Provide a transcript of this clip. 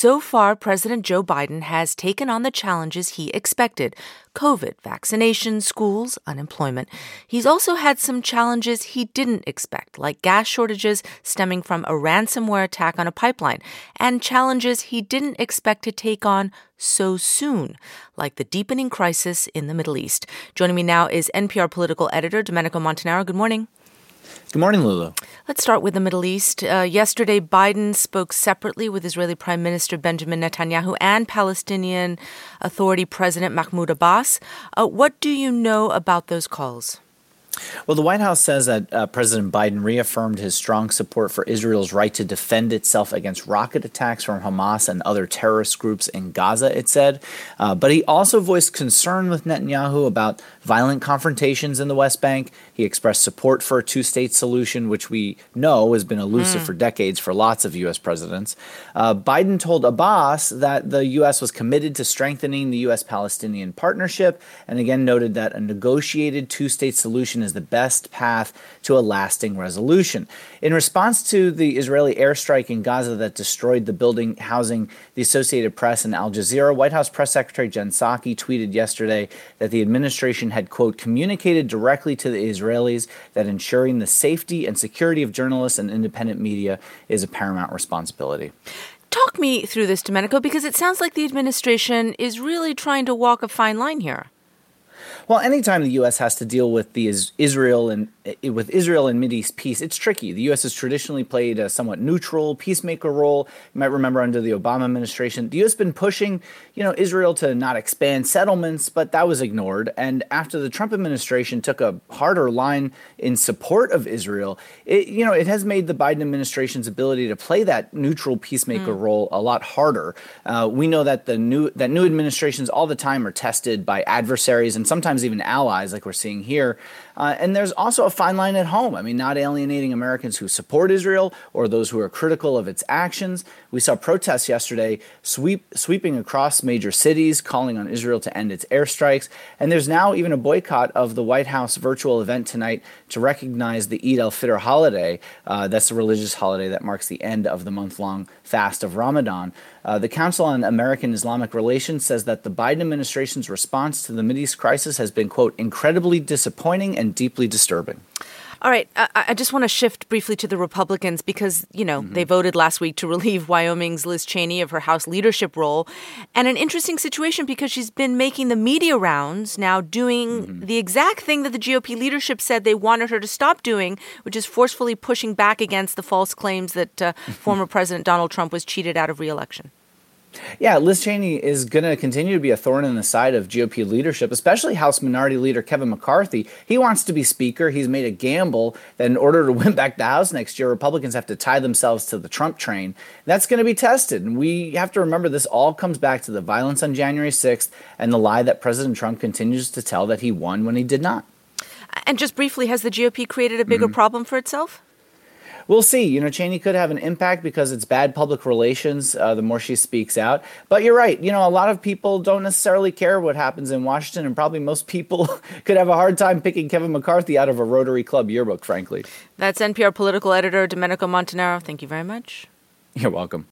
So far, President Joe Biden has taken on the challenges he expected: COVID, vaccinations, schools, unemployment. He's also had some challenges he didn't expect, like gas shortages stemming from a ransomware attack on a pipeline, and challenges he didn't expect to take on so soon, like the deepening crisis in the Middle East. Joining me now is NPR political editor Domenico Montanaro. Good morning. Good morning, Lulu. Let's start with the Middle East. Yesterday, Biden spoke separately with Israeli Prime Minister Benjamin Netanyahu and Palestinian Authority President Mahmoud Abbas. What do you know about those calls? Well, the White House says that President Biden reaffirmed his strong support for Israel's right to defend itself against rocket attacks from Hamas and other terrorist groups in Gaza, it said. But he also voiced concern with Netanyahu about violent confrontations in the West Bank. He expressed support for a two-state solution, which we know has been elusive for decades for lots of U.S. presidents. Biden told Abbas that the U.S. was committed to strengthening the U.S.-Palestinian partnership, and again noted that a negotiated two-state solution is the best path to a lasting resolution. In response to the Israeli airstrike in Gaza that destroyed the building housing the Associated Press and Al Jazeera, White House Press Secretary Jen Psaki tweeted yesterday that the administration had, quote, communicated directly to the Israelis that ensuring the safety and security of journalists and independent media is a paramount responsibility. Talk me through this, Domenico, because it sounds like the administration is really trying to walk a fine line here. Well, anytime the U.S. has to deal with Israel and Mideast peace, it's tricky. The U.S. has traditionally played a somewhat neutral peacemaker role. You might remember under the Obama administration, the U.S. has been pushing, Israel to not expand settlements, but that was ignored. And after the Trump administration took a harder line in support of Israel, it has made the Biden administration's ability to play that neutral peacemaker role a lot harder. We know that new administrations all the time are tested by adversaries and sometimes even allies, like we're seeing here. And there's also a fine line at home. I mean, not alienating Americans who support Israel or those who are critical of its actions. We saw protests yesterday sweeping across major cities, calling on Israel to end its airstrikes. And there's now even a boycott of the White House virtual event tonight to recognize the Eid al-Fitr holiday. That's the religious holiday that marks the end of the month-long fast of Ramadan. The Council on American Islamic Relations says that the Biden administration's response to the Mideast crisis has been, quote, incredibly disappointing and deeply disturbing. All right. I just want to shift briefly to the Republicans because, they voted last week to relieve Wyoming's Liz Cheney of her House leadership role. And an interesting situation because she's been making the media rounds now doing the exact thing that the GOP leadership said they wanted her to stop doing, which is forcefully pushing back against the false claims that former President Donald Trump was cheated out of re-election. Yeah, Liz Cheney is going to continue to be a thorn in the side of GOP leadership, especially House Minority Leader Kevin McCarthy. He wants to be Speaker. He's made a gamble that in order to win back the House next year, Republicans have to tie themselves to the Trump train. That's going to be tested. And we have to remember this all comes back to the violence on January 6th and the lie that President Trump continues to tell that he won when he did not. And just briefly, has the GOP created a bigger problem for itself? We'll see. Cheney could have an impact because it's bad public relations the more she speaks out. But you're right. A lot of people don't necessarily care what happens in Washington, and probably most people could have a hard time picking Kevin McCarthy out of a Rotary Club yearbook, frankly. That's NPR political editor Domenico Montanaro. Thank you very much. You're welcome.